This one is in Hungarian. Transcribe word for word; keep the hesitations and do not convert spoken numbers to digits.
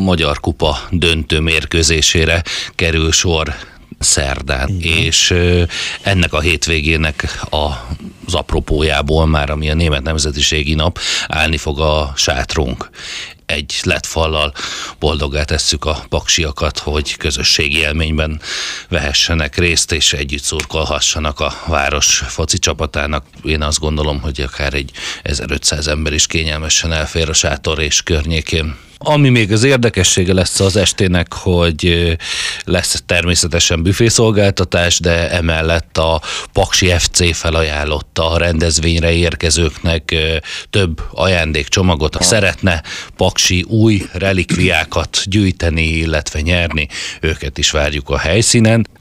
Magyar Kupa döntő mérkőzésére kerül sor szerdán, igen. És ennek a hétvégének az apropójából már, ami a Német Nemzetiségi Nap, állni fog a sátrunk. Egy lett fallal boldoggá tesszük a paksiakat, hogy közösségi élményben vehessenek részt, és együtt szurkolhassanak a város foci csapatának. Én azt gondolom, hogy akár egy ezerötszáz ember is kényelmesen elfér a sátor és környékén. Ami még az érdekessége lesz az estének, hogy lesz természetesen büfészolgáltatás, de emellett a Paksi ef cé felajánlotta a rendezvényre érkezőknek több ajándékcsomagot. Ha szeretne paksi új relikviákat gyűjteni, illetve nyerni, őket is várjuk a helyszínen.